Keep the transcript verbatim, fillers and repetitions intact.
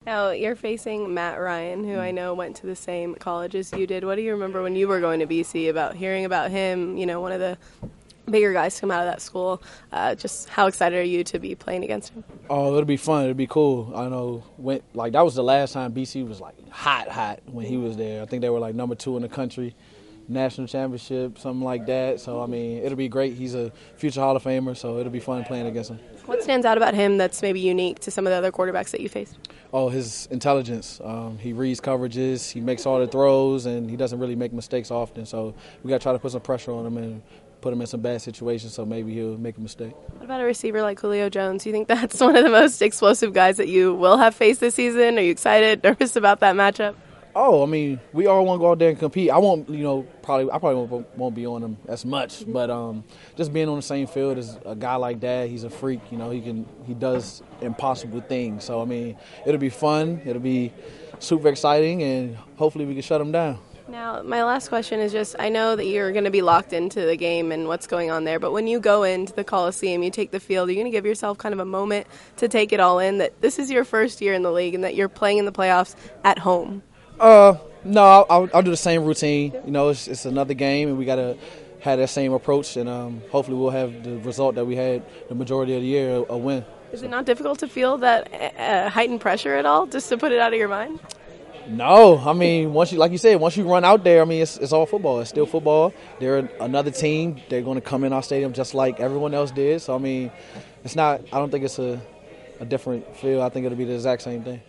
Now, you're facing Matt Ryan, who I know went to the same college as you did. What do you remember when you were going to B C about hearing about him, you know, one of the bigger guys to come out of that school? Uh, just how excited are you to be playing against him? Oh, it'll be fun. It'll be cool. I know, when, like, that was the last time B C was, like, hot, hot when he was there. I think they were, like, number two in the country, national championship, something like that. So, I mean, it'll be great. He's a future Hall of Famer, so it'll be fun playing against him. What stands out about him that's maybe unique to some of the other quarterbacks that you faced? Oh, his intelligence. Um, he reads coverages, he makes all the throws, and he doesn't really make mistakes often. So we got to try to put some pressure on him and put him in some bad situations so maybe he'll make a mistake. What about a receiver like Julio Jones? Do you think that's one of the most explosive guys that you will have faced this season? Are you excited, nervous about that matchup? Oh, I mean, we all want to go out there and compete. I won't, you know, probably I probably won't, won't be on him as much, but um, just being on the same field as a guy like that, he's a freak. You know, he can he does impossible things. So I mean, it'll be fun. It'll be super exciting, and hopefully we can shut him down. Now, my last question is just, I know that you're going to be locked into the game and what's going on there, but when you go into the Coliseum, you take the field, are you going to give yourself kind of a moment to take it all in, that this is your first year in the league and that you're playing in the playoffs at home? Uh, no, I'll, I'll, I'll do the same routine. You know, it's, it's another game, and we got to have that same approach, and um, hopefully we'll have the result that we had the majority of the year, a, a win. Is it not difficult to feel that uh, heightened pressure at all, just to put it out of your mind? No, I mean, once you, like you said, once you run out there, I mean, it's, it's all football. It's still football. They're another team. They're going to come in our stadium just like everyone else did. So, I mean, it's not, I don't think it's a, a different feel. I think it'll be the exact same thing.